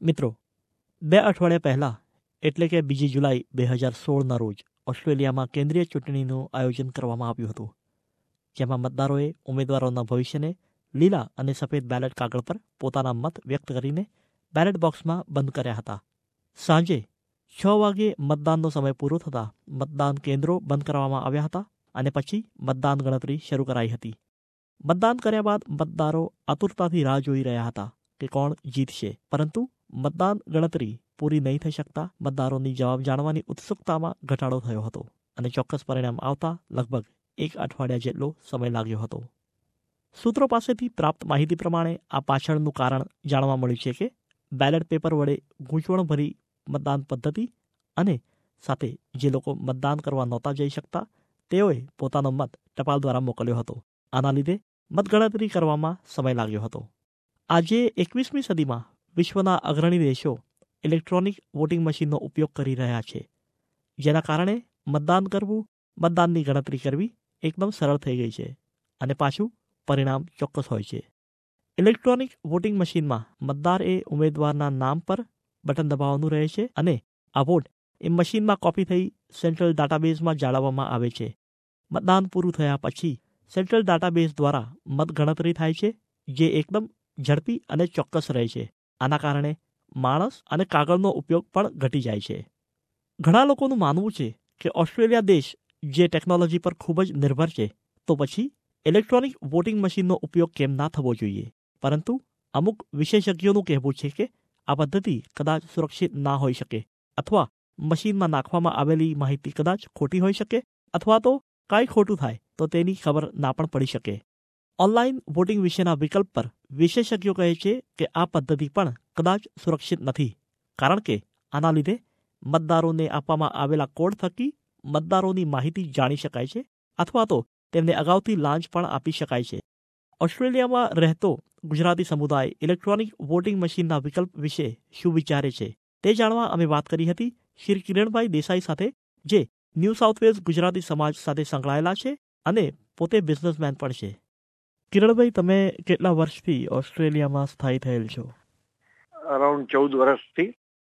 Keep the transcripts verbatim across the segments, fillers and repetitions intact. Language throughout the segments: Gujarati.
મિત્રો, બે અઠવાડિયા પહેલાં એટલે કે બીજી જુલાઈ બે હજાર સોળના રોજ ઓસ્ટ્રેલિયામાં કેન્દ્રીય ચૂંટણીનું આયોજન કરવામાં આવ્યું હતું, જેમાં મતદારોએ ઉમેદવારોના ભવિષ્યને લીલા અને સફેદ બેલેટ કાગળ પર પોતાના મત વ્યક્ત કરીને બેલેટ બોક્સમાં બંધ કર્યા હતા. સાંજે છ વાગે મતદાનનો સમય પૂરો થતાં મતદાન કેન્દ્રો બંધ કરવામાં આવ્યા હતા અને પછી મતદાન ગણતરી શરૂ કરાઈ હતી. મતદાન કર્યા બાદ મતદારો આતુરતાથી રાહ જોઈ રહ્યા હતા કે કોણ જીતશે, પરંતુ મતદાન ગણતરી પૂરી નહીં થઈ શકતા મતદારોની જવાબ જાણવાની ઉત્સુકતામાં ઘટાડો થયો હતો અને ચોક્કસ પરિણામ આવતા લગભગ એક અઠવાડિયા જેટલો સમય લાગ્યો હતો. સૂત્રો પાસેથી પ્રાપ્ત માહિતી પ્રમાણે આ પાછળનું કારણ જાણવા મળ્યું છે કે બેલેટ પેપર વડે ગૂંચવણભરી મતદાન પદ્ધતિ અને સાથે જે લોકો મતદાન કરવા નહોતા જઈ શકતા તેઓએ પોતાનો મત ટપાલ દ્વારા મોકલ્યો હતો. આના લીધે મતગણતરી કરવામાં સમય લાગ્યો હતો. આજે એકવીસમી સદીમાં વિશ્વના અગ્રણી દેશો ઇલેક્ટ્રોનિક વોટિંગ મશીનનો ઉપયોગ કરી રહ્યા છે, જેના કારણે મતદાન કરવું, મતદાનની ગણતરી કરવી એકદમ સરળ થઈ ગઈ છે અને પાછું પરિણામ ચોક્કસ હોય છે. ઇલેક્ટ્રોનિક વોટિંગ મશીનમાં મતદાર એ ઉમેદવારના નામ પર બટન દબાવવાનું રહે છે અને આ વોટ એ મશીનમાં કોપી થઈ સેન્ટ્રલ ડાટાબેઝમાં જાળવવામાં આવે છે. મતદાન પૂરું થયા પછી સેન્ટ્રલ ડાટાબેઝ દ્વારા મતગણતરી થાય છે, જે એકદમ ઝડપી અને ચોક્કસ રહે છે. આના કારણે માણસ અને કાગળનો ઉપયોગ પણ ઘટી જાય છે. ઘણા લોકોનું માનવું છે કે ઓસ્ટ્રેલિયા દેશ જે ટેકનોલોજી પર ખૂબ જ નિર્ભર છે, તો પછી ઇલેક્ટ્રોનિક વોટિંગ મશીનનો ઉપયોગ કેમ ના થવો જોઈએ. પરંતુ અમુક વિશેષજ્ઞોનું કહેવું છે કે આ પદ્ધતિ કદાચ સુરક્ષિત ના હોઈ શકે, અથવા મશીનમાં નાખવામાં આવેલી માહિતી કદાચ ખોટી હોઈ શકે, અથવા તો કાંઈ ખોટું થાય તો તેની ખબર ના પણ પડી શકે. ઓનલાઈન વોટિંગ વિશેના વિકલ્પ પર વિશેષજ્ઞો કહે છે કે આ પદ્ધતિ પણ કદાચ સુરક્ષિત નથી, કારણ કે આના લીધે મતદારોને આપવામાં આવેલા કોડ થકી મતદારોની માહિતી જાણી શકાય છે, અથવા તો તેમને અગાઉથી લાંચ પણ આપી શકાય છે. ઓસ્ટ્રેલિયામાં રહેતો ગુજરાતી સમુદાય ઇલેક્ટ્રોનિક વોટિંગ મશીનના વિકલ્પ વિશે શું વિચારે છે તે જાણવા અમે વાત કરી હતી શ્રી કિરણભાઈ દેસાઈ સાથે, જે ન્યૂ સાઉથ વેલ્સ ગુજરાતી સમાજ સાથે સંકળાયેલા છે અને પોતે બિઝનેસમેન પણ છે. કિરણભાઈ, તમે કેટલા વર્ષથી ઓસ્ટ્રેલિયામાં સ્થાયી થયેલ છો? અરાઉન્ડ ચૌદ વર્ષથી.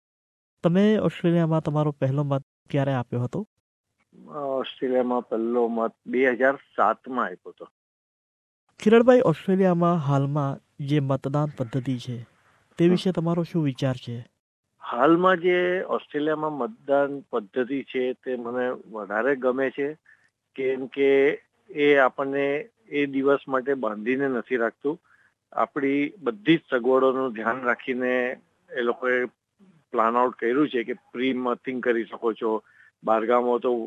તમે ઓસ્ટ્રેલિયામાં તમારો પહેલો મત ક્યારે આપ્યો હતો? ઓસ્ટ્રેલિયામાં પહેલો મત બે હજાર સાતમાં આપ્યો હતો. કિરણભાઈ, ઓસ્ટ્રેલિયામાં હાલમાં જે મતદાન પદ્ધતિ છે તે વિશે તમારો શું વિચાર છે? હાલમાં જે ઓસ્ટ્રેલિયામાં મતદાન પદ્ધતિ છે તે મને વધારે ગમે છે, કેમ કે એ આપણને એ દિવસ માટે બાંધીને નથી રાખતું. આપણી બધી જ સગવડોનું ધ્યાન રાખીને એ લોકોએ પ્લાન આઉટ કર્યું છે કે પ્રી મતિંગ કરી શકો છો, બારગામો તો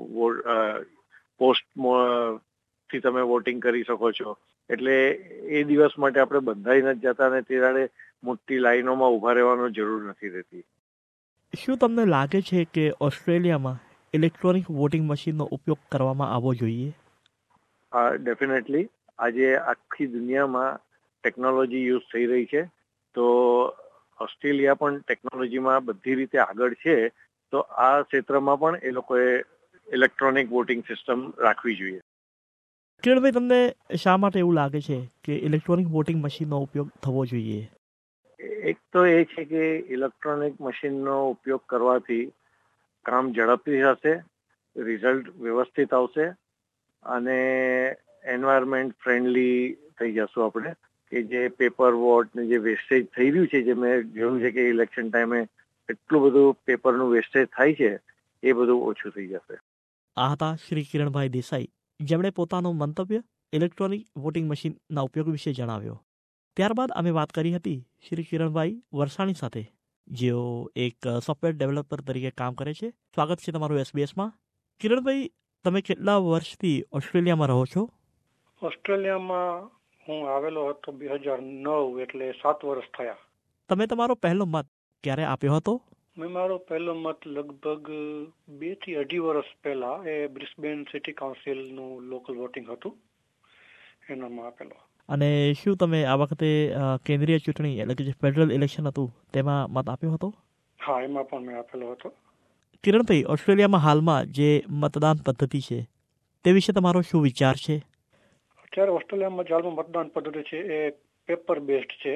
પોસ્ટ થી તમે વોટિંગ કરી શકો છો. એટલે એ દિવસ માટે આપણે બંધાઈ નથી જતા અને તે દાડે મોટી લાઈનોમાં ઉભા રહેવાની જરૂર નથી રહેતી. શું તમને લાગે છે કે ઓસ્ટ્રેલિયામાં ઇલેક્ટ્રોનિક વોટિંગ મશીનનો ઉપયોગ કરવામાં આવવો જોઈએ? હા, ડેફિનેટલી. આજે આખી દુનિયામાં ટેકનોલોજી યુઝ થઈ રહી છે, તો ઓસ્ટ્રેલિયા પણ ટેકનોલોજીમાં બધી રીતે આગળ છે, તો આ ક્ષેત્રમાં પણ એ લોકોએ ઇલેક્ટ્રોનિક વોટિંગ સિસ્ટમ રાખવી જોઈએ. કિરણભાઈ, તમને શા માટે એવું લાગે છે કે ઇલેક્ટ્રોનિક વોટિંગ મશીનનો ઉપયોગ થવો જોઈએ? એક તો એ છે કે ઇલેક્ટ્રોનિક મશીનનો ઉપયોગ કરવાથી કામ ઝડપથી થશે, રિઝલ્ટ વ્યવસ્થિત આવશે અને એન્વાયરમેન્ટ ફ્રેન્ડલી થઈ જશું આપણે. કે જે પેપર વોટ ને જે વેસ્ટેજ થઈ રહ્યું છે, જે મેં જોયું છે કે ઇલેક્શન ટાઈમે એટલું બધું પેપરનું વેસ્ટેજ થાય છે, એ બધું ઓછું થઈ જશે. આ હતા શ્રી કિરણભાઈ દેસાઈ, જેમણે પોતાનું મંતવ્ય ઇલેક્ટ્રોનિક વોટિંગ મશીનના ઉપયોગ વિશે જણાવ્યો. ત્યારબાદ અમે વાત કરી હતી શ્રી કિરણભાઈ વરસાણી સાથે, જેઓ એક સોફ્ટવેર ડેવલપર તરીકે કામ કરે છે. સ્વાગત છે તમારું એસબીએસમાં. કિરણભાઈ, તમે કેટલા વર્ષથી ઓસ્ટ્રેલિયામાં રહો છો? ઓસ્ટ્રેલિયામાં હું આવેલો હતો બે હજાર નવ, એટલે સાત વર્ષ થયા. તમે તમારો પહેલો મત ક્યારે આપ્યો હતો? મેં મારો પહેલો મત લગભગ બે થી અઢી વર્ષ પહેલા એ બ્રિસ્બેન સિટી કાઉન્સિલનું લોકલ વોટિંગ હતું, એનામાં આપેલો. અને શું તમે આ વખતે કેન્દ્રીય ચૂંટણી એટલે કે જે ફેડરલ ઇલેક્શન હતું તેમાં મત આપ્યો હતો? હા, એમાં પણ મેં આપેલો હતો. કિરણભાઈ, ઓસ્ટ્રેલિયામાં હાલમાં જે મતદાન પદ્ધતિ છે તે વિશે તમારો શું વિચાર છે? અત્યારે ઓસ્ટ્રેલિયામાં જે હાલમાં મતદાન પદ્ધતિ છે એ પેપર બેઝડ છે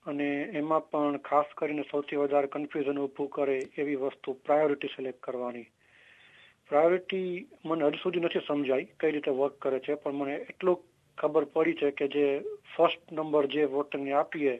અને એમાં પણ ખાસ કરીને સૌથી વધારે કન્ફ્યુઝન ઊભું કરે એવી વસ્તુ પ્રાયોરિટી સિલેક્ટ કરવાની. પ્રાયોરિટી મને હજુ સુધી નથી સમજાઈ કઈ રીતે વર્ક કરે છે, પણ મને એટલું ખબર પડી છે કે જે ફર્સ્ટ નંબર જે વોટરને આપીએ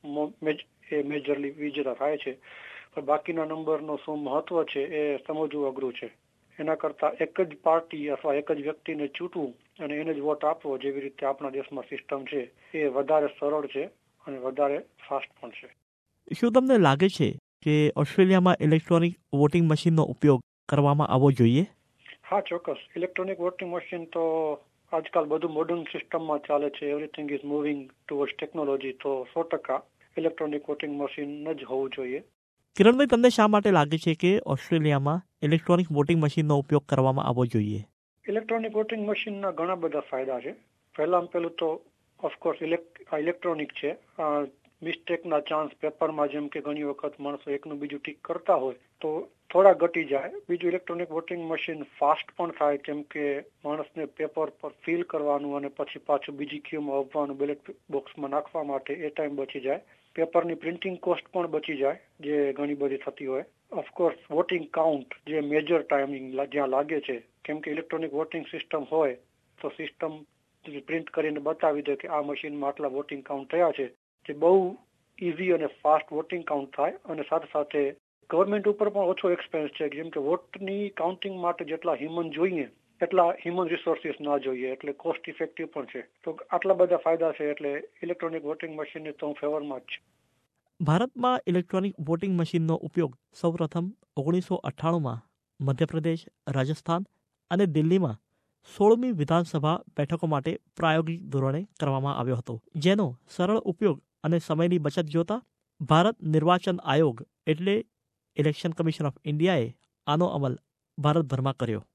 એ મેજરલી વિજેતા થાય છે, પણ બાકીના નંબરનો શું મહત્વ છે એ સમજવું અઘરું છે. એના કરતાં એક જ પાર્ટી અથવા એક જ વ્યક્તિને ચૂંટવું અને એને જ વોટ આપવો, જેવી રીતે આપણા દેશમાં સિસ્ટમ છે, એ વધારે સરળ છે અને વધારે ફાસ્ટ પણ છે. શું તમને લાગે છે કે ઓસ્ટ્રેલિયામાં ઇલેક્ટ્રોનિક વોટિંગ મશીનનો ઉપયોગ કરવામાં આવવો જોઈએ? હા, ચોક્કસ. ઇલેક્ટ્રોનિક વોટિંગ મશીન તો આજકાલ બધું મોડર્ન સિસ્ટમમાં ચાલે છે. Everything is moving towards technology. તો સો ટકા ઇલેક્ટ્રોનિક વોટિંગ મશીન જ હોવું જોઈએ. કિરણભાઈ, તમને શા માટે લાગે છે કે ઓસ્ટ્રેલિયામાં ઇલેક્ટ્રોનિક વોટિંગ મશીનનો ઉપયોગ કરવામાં આવવો જોઈએ? ઇલેક્ટ્રોનિક વોટિંગ મશીનના ઘણા બધા ફાયદા છે. પહેલામાં પહેલું તો ઓફકોર્સ ઇલેક્ટ્રોનિક છે. મિસ્ટેકના ચાન્સ પેપરમાં જેમ કે ઘણી વખત માણસો એકનું બીજું ટીક કરતા હોય તો થોડા ઘટી જાય. બીજું, ઇલેક્ટ્રોનિક વોટિંગ મશીન ફાસ્ટ પણ થાય, કેમ કે માણસને પેપર પર ફિલ કરવાનું અને પછી પાછું બીજી ક્યુમાં આવવાનું બેલેટ બોક્સમાં નાખવા માટે એ ટાઈમ બચી જાય. પેપરની પ્રિન્ટિંગ કોસ્ટ પણ બચી જાય, જે ઘણી બધી થતી હોય. ઓફકોર્સ વોટિંગ કાઉન્ટ જે મેજર ટાઈમિંગ જ્યાં લાગે છે, કેમ કે ઇલેક્ટ્રોનિક વોટિંગ સિસ્ટમ હોય તો સિસ્ટમ પ્રિન્ટ કરીને બતાવી દે કે આ મશીનમાં આટલા વોટિંગ કાઉન્ટ થયા છે, જે બહુ ઇઝી અને ફાસ્ટ વોટિંગ કાઉન્ટ થાય. અને સાથે સાથે ગવર્મેન્ટ ઉપર પણ ઓછો એક્સપેન્સ છે, જેમ કે વોટની કાઉન્ટિંગ માટે જેટલા હ્યુમન જોઈએ એટલા હ્યુમન રિસોર્સિસ ના જોઈએ, એટલે કોસ્ટ ઇફેક્ટિવ પણ છે. તો આટલા બધા ફાયદા છે, એટલે ઇલેક્ટ્રોનિક વોટિંગ મશીનની તો હું ફેવરમાં જ છું. ભારતમાં ઇલેક્ટ્રોનિક વોટિંગ મશીનનો ઉપયોગ સૌપ્રથમ ઓગણીસો અઠ્ઠાણુંમાં મધ્યપ્રદેશ, રાજસ્થાન અને દિલ્હીમાં સોળમી વિધાનસભા બેઠકો માટે પ્રાયોગિક ધોરણે કરવામાં આવ્યો હતો, જેનો સરળ ઉપયોગ અને સમયની બચત જોતા ભારત નિર્વાચન આયોગ એટલે ઇલેક્શન કમિશન ઓફ ઇન્ડિયાએ આનો અમલ ભારતભરમાં કર્યો.